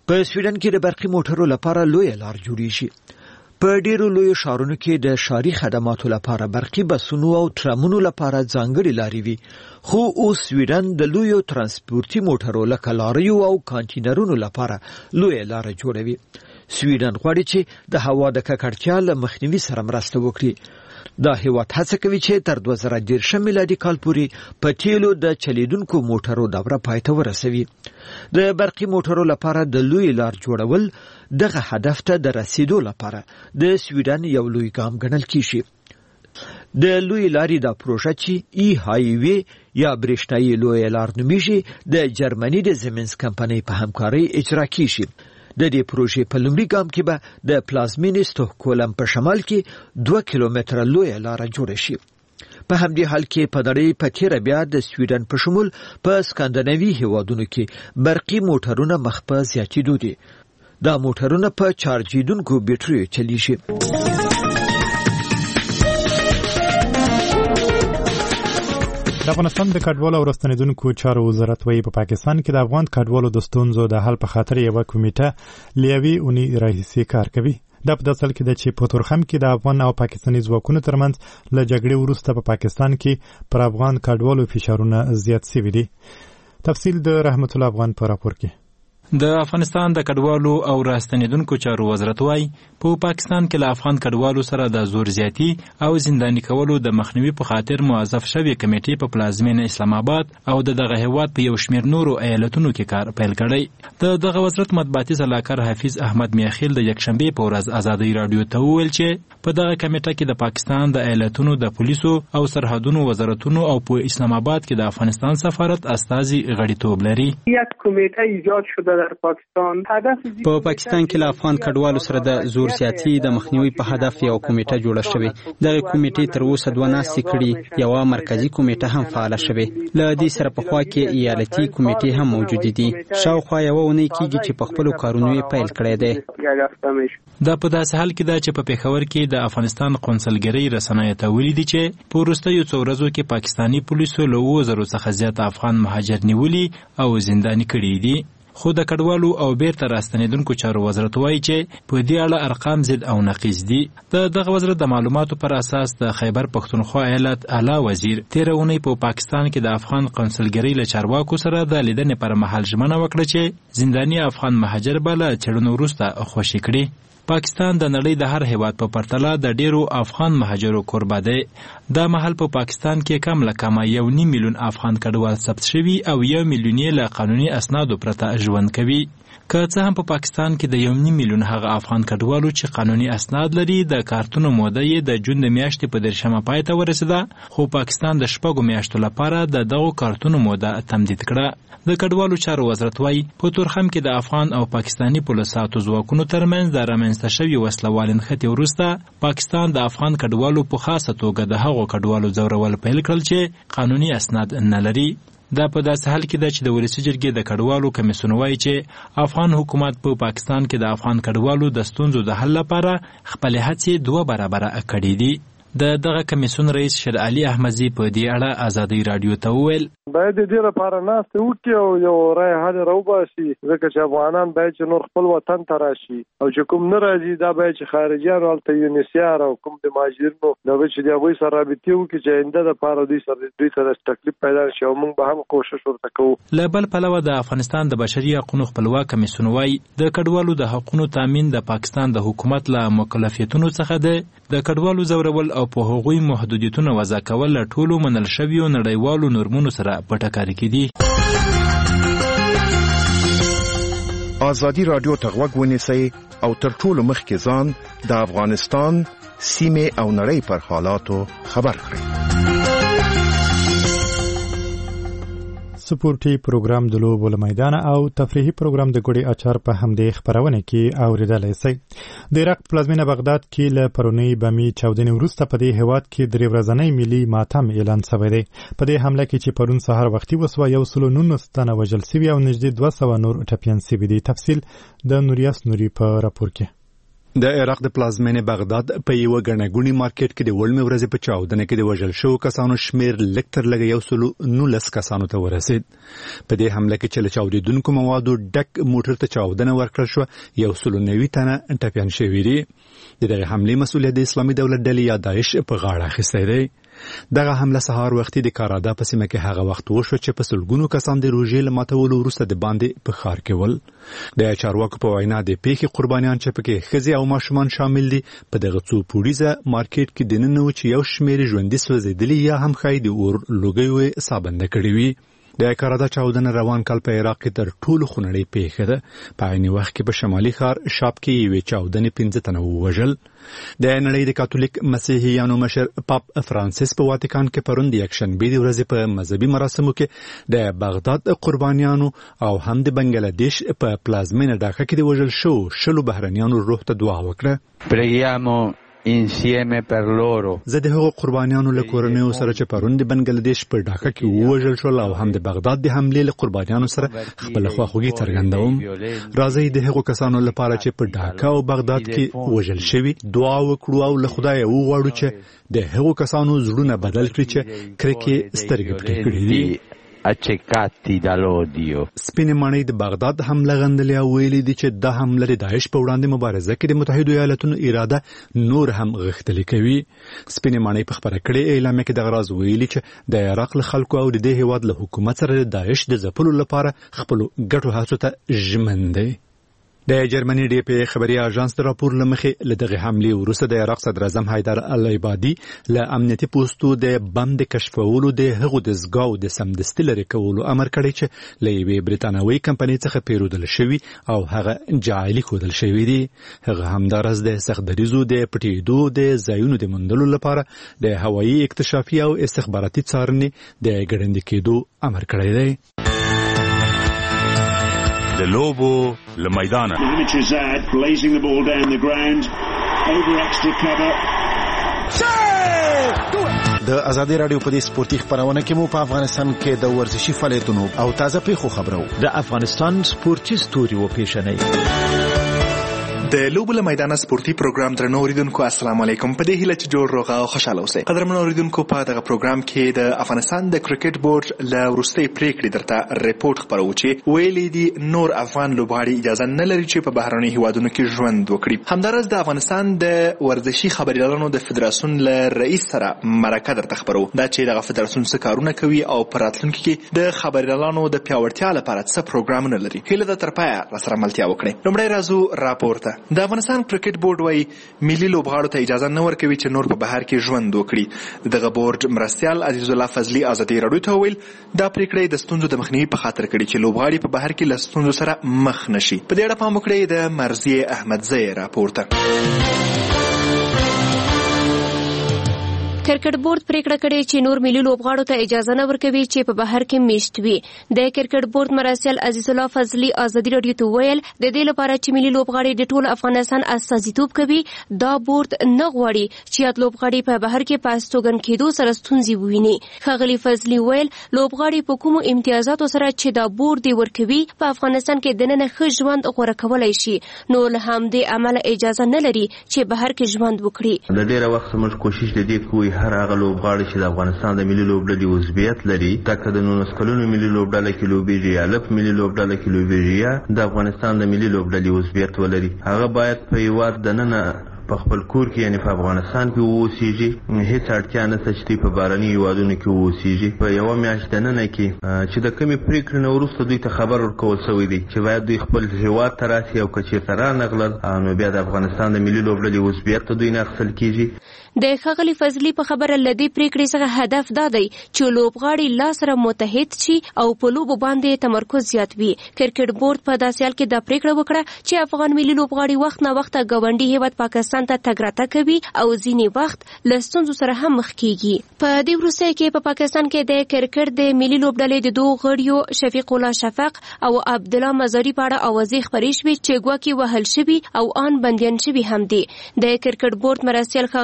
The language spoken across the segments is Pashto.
په سویډن کې د برقي موټرو لپاره لوی لار جوړی شي. په ډیرو لوی شهرونو کې د ښاري خدماتو لپاره برقي بسونو او ترامونو لپاره ځانګړي لارې وي، خو اوس سویډن د لویو ترانسپورتي موټرو لکه لاریو او کانټینرونو لپاره لوی لار جوړوي. سویډن غواړي چې د هوا د ککړتیا له مخنیوي سره مرسته وکړي. دا هیواد هڅه کوي چې تر 2013 میلادي کال پورې په تیلو د چلیدونکو موټرو دوره پای ته ورسوي. د برقي موټرو لپاره د لوی لار جوړول دغه هدف ته د رسیدو لپاره د سویډن یو لوی ګام ګڼل کیږي. د لوی لارې دا پروژه چې ای هایوی یا برېښنايي لوی لار نومیږي د جرمني د زمینس کمپنۍ په همکارۍ اجرا کیږي. د دې پروژې په لومړي ګام کې به د پلازمینې ستوکهولم په شمال کې 2 کیلومتره لوی لار جوړه شي. په همدې حال کې په نړۍ په تیره بیا د سویډن په شمول په سکاندیناوي هیوادونو کې برقي موټرونه مخ په زیاتېدو دي. دا موټرونه په چارجیدونکو بیټریو چلیږي. د افغانستان د کډوالو او راستنیدونکو چارو وزارت وايي په پاکستان کې د افغان کډوالو د ستونزو د حل په خاطر یو کمیټه لیوي اونۍ راهیسې کار کوي. دا په داسل کې د چې په تورخم کې د افغان او پاکستاني ځواکونو ترمنځ له جګړې وروسته په پاکستان کې پر افغان کډوالو فشارونه زیات شوي دي. تفصیل د رحمت الله افغان په راپور کې. د افغانستان د کډوالو او راستنیدونکو چارو وزارت وايي په پاکستان کې له افغان کډوالو سره د زور زیاتی او زنداني کولو د مخنیوي په خاطر موظف شوی کمیټې په پلازمینه اسلام آباد او دغه هیواد په یو شمېر نورو ایالتونو کې کار پیل کړی. دغه وزارت مطبوعاتي سلاکار حافظ احمد میاخیل د یکشنبه په ورځ ازادي رادیو ته وویل چې په دغه کمیټه کې د پاکستان د ایالتونو د پولیسو او سرحدونو وزارتونو او په اسلام آباد کې د افغانستان سفارت استازي غړیتوب لري. یک کمیټه ایجاد شده در پاکستان. په پاکستان کې له افغان کډوالو سره د زور زیاتی د مخنیوي په هدف یو کمیټه جوړه شوې. دغه کمیټې تر اوسه 2 ناستې کړي، یو مرکزی کمیټه هم فعال شوې. له دې سره په خوا کې ایالتي کمیټې هم موجود دي. شاوخوا یو ونې کېږي چې په خپل کارونو یې پیل کړی دی. دا په داسې حال کې ده چې په پیښور کې د افغانستان قونسلګرۍ رسنیو ته ویلي دي چې په وروستیو څو ورځو کې پاکستاني پولیسو له 2000 څخه زیات افغان مهاجر نیولي او زنداني کړي دي. خو د کډوالو او بیرته راستنیدونکو چارو وزارت وايي چې په دې اړه ارقام ضد او نقیض دي. دغه وزارت د معلوماتو پر اساس د خیبر پښتونخوا ایالت اعلی وزیر تیر اونۍ په پاکستان کې د افغان قونسلګرۍ له چارواکو سره د لیدنې پر مهال ژمنه وکړه چې زنداني افغان مهاجر به له څېړنو وروسته خوشي کړي. پاکستان د نړۍ د هر هیواد په پرتله د ډیرو افغان مهاجرو کوربه دی. دا مهال په پاکستان کې کم له کمه 1.5 میلیون افغان کډوال ثبت شوي او 1 میلیون له قانوني اسنادو پرته ژوند کوي. که څه هم په پاکستان کې د 1.5 میلیون هغه افغان کډوالو چې قانوني اسناد لري د کارتونو موده یې د جون د میاشتې په 13مه پای ته ورسېده، خو پاکستان د 6 میاشتو لپاره د دغو کارتونو موده تمدید کړه. د کډوالو چارو وزارت وايي په تورخم کې د افغان او پاکستاني پولیسو ځواکونو ترمنځ د رامنځته شوي وسلوال نښتې وروسته پاکستان د افغان کډوالو په خاصه توګه د هغو کډوالو ځورول پیل کړل چې قانوني اسناد نه لري. دا په داسې حال کې ده چې د ولسي جرګې د کډوالو کمیسیون وايي چې افغان حکومت په پاکستان کې د افغان کډوالو د ستونزو د حل لپاره خپلې هڅې 2 برابره کړې دي. دغه کمیسیون رئیس شیر علي احمدزي په دې اړه ازادي رادیو ته وویل باید دې لپاره ناست وکړي او یو رای حل راوباسي، ځکه چې افغانان باید چې نور خپل وطن ته راشي او چې کوم نه راځي دا باید چې خارجيان ولته یونیسیار او کوم د مهاجرینو نو چې د هغوی سره رابطې وکړي چې آینده لپاره دوی سره تکلیف پیدا شي او موږ به هم کوشش ورته کوو. له بل پلوه د افغانستان د بشري حقوقو خپلواک کمیسیون وايي د کډوالو د حقوقو تامین د پاکستان د حکومت له مکلفیتونو څخه ده. د کډوالو ځورول او په هغوی محدودیتونه وضع کول له ټولو منل شویو نړیوالو نورمونو سره په ټکر کې دي. ازادي رادیو ته غوږ ونیسئ او تر ټولو مخکې ځان د افغانستان سیمې او نړۍ پر حالاتو خبر کړئ. سپورټي پروګرام د لوبو له میدان او تفریحي پروګرام د ګوړې اچار په همدې خبرونه کې اوریدلای شئ. د عراق پلازمینه بغداد کې له پرونی بمی چاودنې وروسته په دې هیواد کې د ورځنۍ ملي ماتم اعلان شوی دی. په دې حمله کې چې پرون سهار وختي وسوه 119 تنه وژل شوي او نږدې 200 نور ټپیان شوي دي. تفصیل د نوریاس نوري په راپور کې. د عراق د پلازمینې بغداد په یو غنګونی مارکیټ کې د وړمې ورځې په چاودنه کې د وژل شو کسانو شمیر لږ تر لږه 119 کسانو ته ورسید. په دې حمله کې چې چاودیدونکو موادو ډک موټر ته چاودنه ورکړل شو 190 تنه ټپيان شوي دي. دغه حمله مسؤلیت د اسلامي دولت ډلې یا داعش په غاړه اخیستی دی. دغه حمله سهار وختي د کارادا په سیمه کې هغه وخت وشو چې په سلګونو کسان د روژې له ماتولو وروسته د باندې په ښار کې ول. د چارواکو په وینا د پیښې قربانیان چې پکې ښځې او ماشومان شامل دي په دغه څو پوړیزه مارکیټ کې دننه و چې یو شمېر ژوندي سوځېدلي یا هم ښایي د اور لوګیو سابنده کړي وي. د کارادا چاودنه روان کال په عراق کې تر ټولو خونړۍ پیښه ده. په عین وخت کې په شمالي ښار شاب کې یوې چاودنې 15 تنه ووژل. د نړۍ د کاتولیک مسیحیانو مشر پاپ فرانسیس په واتیکان کې پرون د یکشنبې د ورځې په مذهبي مراسمو کې د بغداد قربانیانو او هم د بنگلاديش په پلازمینه ډاکا کې د وژل شو شلو بهرنیانو روح ته دعا وکړه. زه د هغو قربانیانو له کورنیو سره چې پرون د بنگلاديش په ډاکا کې وژل شول او هم د بغداد د حملې له قربانیانو سره خپل خواخوږي څرګندوم. راځي د هغو کسانو لپاره چې په ډاکا او بغداد کې وژل شوي دعا وکړو او له خدای وغواړو چې د هغو کسانو زړونه بدل کړي چې کرکې سترګې پټې کړې دي. accecati dall'odio. سپینې ماڼۍ د بغداد حمله غندلې او ویلي دي چې د حمله د داعش په وړاندې مبارزه کې د متحده ایالاتونو اراده نور هم غښتلې کوي. سپینې ماڼۍ په خبره کړې اعلامیه کې د غراز ویلي چې د عراق له خلکو او د دې هیواد له حکومت سره د داعش د ځپلو لپاره خپل ګټو هڅو ته ژمن دی. د جرمني ډي پی خبري اژانس د راپور لمخې لدغه حمله وروسته د عراق صدر اعظم حیدر العبادي له امنیتي پوسټو د بم د کشفولو د هغو د زګاو د سمدستي لري کولو امر کړی چې له یوې برتانوي کمپنۍ څخه پیرودل شوی او هغه جعلي کودل شوی دی. هغه همدارس د سختدریزو د پټیدو د ځایونو د موندلو لپاره د هوایي اکتشافي او استخباراتي څارنې د ګړندې کېدو امر کړی دی. د لوبو لمیدانه د ازادي رادیو په دې سپورتي خبرونه کې مو په افغانستان کې د ورزشي فعالیتونو او تازه پیښو خبرو د افغانستان سپورتي ستوري و پیښنې د لوبو له میدانه سپورتي پروګرام درنو اوریدونکو السلام علیکم. په دې هیله چې جوړ روغ او خوشاله اوسئ. قدرمنو اوریدونکو په دغه پروګرام کې د افغانستان د کرکټ بورډ له وروستۍ پریکړې درته ریپورت خبرو چې ویلي دي نور افغان لوبغاړي اجازه نه لري چې په بهرني هیوادونو کې ژوند وکړي. همدارس د افغانستان د ورزشي خبريالانو د فدراسیون له رئیس سره مرکه درته خبرو دا چې دغه فدراسیون څه کارونه کوي او په راتلونکي کې د خبريالانو د پیاوړتیا لپاره څه پروګرامونه لري. هیله ده تر پایه راسره ملتیا وکړئ. لومړی راځو راپورته. د افغانستان کرکټ بورډ وايي ملي لوبغاړو ته اجازه نه ورکوي چې نور په بهر کې ژوند وکړي. دغه بورډ مرستيال عزیز الله فضلي ازادي راډیو ته ویل دا پریکړه د ستونزو د مخنیوي په خاطر کړي چې لوبغاړي په بهر کې له ستونزو سره مخ نشي. په دې اړه پام وکړئ. د مرضیه احمدزی راپورته. کرکټ بورډ پریکړه کړې چې نور ملي لوبغاړو ته اجازه نه ورکوي چې په بهر کې میشت وي. د کرکټ بورډ مرستيال عزیز الله فضلي ازادي راډیو ته ویل د دې لپاره چې ملي لوبغاړي د ټول افغانستان استازیتوب کوي دا بورډ نه غواړي چې یاد لوبغاړي په بهر کې په استوګن کېدو سره ستونزې وویني. ښاغلي فضلي ویل لوبغاړي په کومو امتیازاتو سره چې دا بورډ دی ورکوي په افغانستان کې دننه ښه ژوند غوړه کولای شي نو له همدې عمله اجازه نه لري چې بهر کې ژوند وکړي. د ډیره وخت موږ کوشش د دې کوو هر هغه لوبغاړي چې د افغانستان د ملي لوبډلې عضویت لري تکه د 19 کلونو ملي لوبډله کې لوبېږي یا لپ ملي لوبډله کې لوبېږي یا د افغانستان د ملي لوبډلې عضویت ولري هغه باید په هیواد دننه په خپل کور کې یعنی په افغانستان کې اوسېږي. هیڅ اړتیا نشته چې په بهرني هیوادونو کې اوسېږي. په یوه میاشت دننه کې چې د کومې پریکړې نه وروسته دوی ته خبر ورکول شوی دی چې باید دوی خپل هیواد ته راسي او که چېرته رانغلل نو بیا د افغانستان د ملي لوبډلې عضویت ته دوی نه اخیستل کېږي. د ښاغلي فضلي په خبره له دې پریکړې څخه هدف دا دی چې لوبغاړي لا سره متحد شي او په لوبو باندې تمرکز زیات وي. کرکټ بورډ په داسې حال کې دا پریکړه وکړه چې افغان ملي لوبغاړي وخت نه وخت ګاونډي هیواد پاکستان ته تګ راتګ کوي او ځینې وخت له ستونزو سره هم مخ کیږي. په دې وروستیو کې په پاکستان کې د کرکټ د ملي لوبډلې د دوه غړیو شفیق الله شفق او عبدالله مزاري په اړه اوازې خپرې شوې چې ګواکې وهل شوي او ان بندیان شوي هم دي. د کرکټ بورډ مرستیال ښاغلی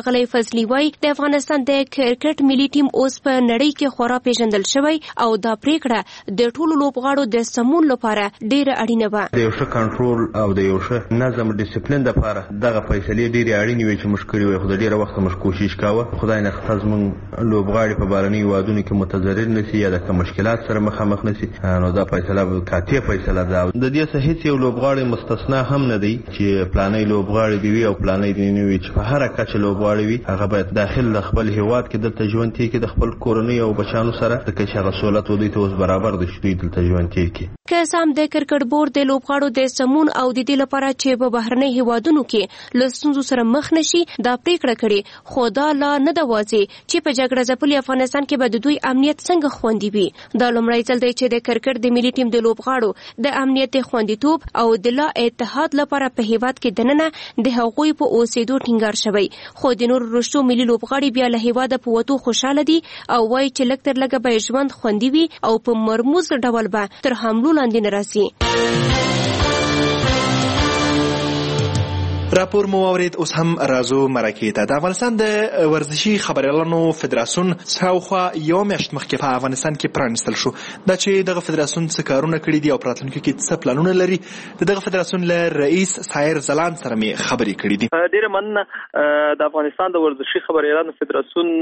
فضلي وایي د افغانستان د کرکټ ملي ټیم اوس په نړۍ کې خورا پیژندل شوی او دا پریکړه د ټولو لوبغاړو د سمون لپاره ډیره اړینه وه. د یو ښه کنټرول او د یو ښه نظم ډیسپلین لپاره دغه فیصلې ډیرې اړینې وې چې موږ کړې وې، خو د ډیره وخته موږ کوشش کاوه. خدای نخښه زموږ لوبغاړي په بهرنیو هیوادونو کې متضرر نشي یا د مشکلات سره مخامخ نشي، نو دا فیصله قاطع فیصله ده. د دې څخه هیڅ یو لوبغاړی مستثنا هم نه دی چې پلانې لوبغاړی دی وي او پلانې دی نه وي، چې په هر کچه لوبغاړی وي هغه باید داخل خپل هیواد کې دلته ژوند تیر کړي د خپل کورنۍ او بچانو سره، د چې هغه سہولت ودی ته اوس برابر د شوی دلته ژوند تیر کړي. که سم د کرکټ بورډ د لوبغاړو د سمون او د دې لپاره چې په بهرنۍ هیوادونو کې له ستونزو سره مخ نشي دا پریکړه کړې، خو دا لا نه ده واضح چې په جګړه ځپلي افغانستان کې به د دوی امنیت څنګه خوندي وي. دا لومړی ځل دی چې د کرکټ د ملي ټیم د لوبغاړو د امنیت خوندیتوب او د لا اتحاد لپاره په هیواد کې دننه د هغوی په اوسېدو ټینګار شوی. خو د نور رشتو ملي لوبغاړي بیا له هیواده په وتو خوشاله دي او وایي چې لږ تر لږه به ژوند خوندي وي او په مرموز ډول به تر حملو لاندې نه راسي. راپور مو واورید. اوس هم راځو مرکې ته. د افغانستان د ورزشي خبریالانو فدراسیون شاوخوا یو میاشت مخکې په افغانستان کې پرانیستل شو. دا چې دغه فدراسیون څه کارونه کړي دي او په راتلونکي کې څه پلانونه لري، د دغه فدراسیون له رئیس سایر زلان سره مې خبرې کړې دي. ډېره مننه. د افغانستان د ورزشي خبریالانو فدراسیون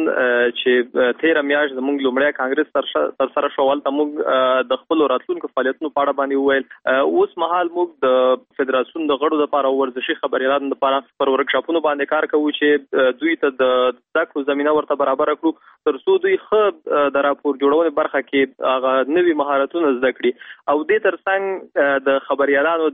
چې 13 میاشت زموږ لومړی کانګرس ترسره شو، هلته موږ د خپلو راتلونکو فعالیتونو په اړه باندې وویل. اوس مهال موږ د فدراسیون د غړو لپاره ورزشي خبریالانو لپاره پر ورکشاپونو باندې کار کوو چې دوی ته د زده کړو زمینه ورته برابر کړو، ترڅو دوی ښه د راپور جوړونې برخه کې هغه نوي مهارتونه زده کړي. او دې ترڅنګ د خبریالانو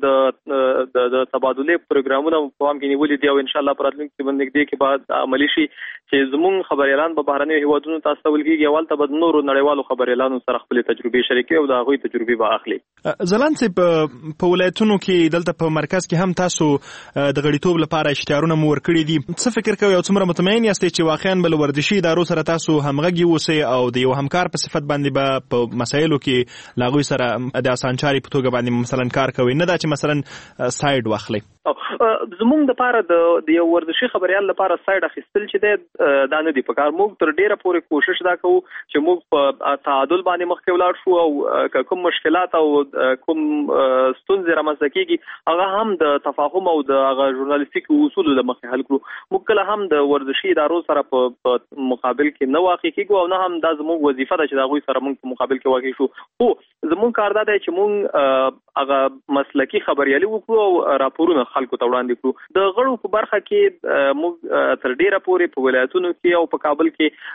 د تبادلې پروګرامونه په پام کې نیولي دي او ان شاء الله په راتلونکي کې باندې کې بعد عملي شي چې زموږ خبریالان په بهرنیو هیوادونو ته استول کېږي او هلته به د نورو نړیوالو خبریالانو سره خپلې تجربې شریکوي او د هغوی تجربې به اخلي. ځلان صاحب، په ولایتونو کې دلته په مرکز کې هم تاسو د غړیتوب لپاره اشتهارونه مو ورکړي دي. څه فکر کوئ او څومره مطمئن یاستئ چې واقعا به له ورزشي ادارو سره تاسو همغږي اوسئ او د یو همکار په صفت باندې به په مسایلو کې له هغوی سره د اسانچاري په توګه باندې مثلا کار کوئ، نه دا چې مثلا سایډ واخلئ؟ زموږ لپاره د یو ورزشي خبریال لپاره سایډ اخیستل چې دی دا نه دي په کار. موږ تر ډیره پورې کوشش دا کوو چې موږ په تعادل باندې مخکې ولاړ شو او کوم مشکلات او کوم ستونزې رامنځته کېږي هغه هم د تفاهم او د هغه ژورنالیستیک اصولو له مخې حل کړو. موږ کله هم د ورزشي ادارو سره په مقابل کې نه واقع کېږو او نه هم دا زموږ وظیفه ده چې د هغوی سره موږ په مقابل کې واقع شو. خو زموږ کار دا دی چې موږ هغه مسلکي خبریالي وکړو او راپورونه خلکو ته وړاندې کړو. د غړو په برخه کې موږ تر ډیره پورې په ولایتونو کې او په کابل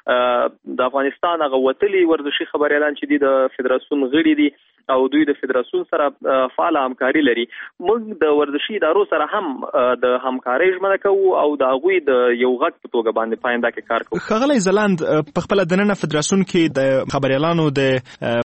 کې د افغانستان هغه وتلي ورزشي خبریالان چې دي د فدراسیون غړي دي او دوی د فدراسیون سره فعاله همکاري لري. موږ د ورزشي ادارو سره هم د همکارۍ ژمنه کوو او د هغوی د یو غږ په توګه باندې په آینده کې کار کوو. ښاغلی ځلاند، په خپله دننه فدراسیون کې د خبریالانو د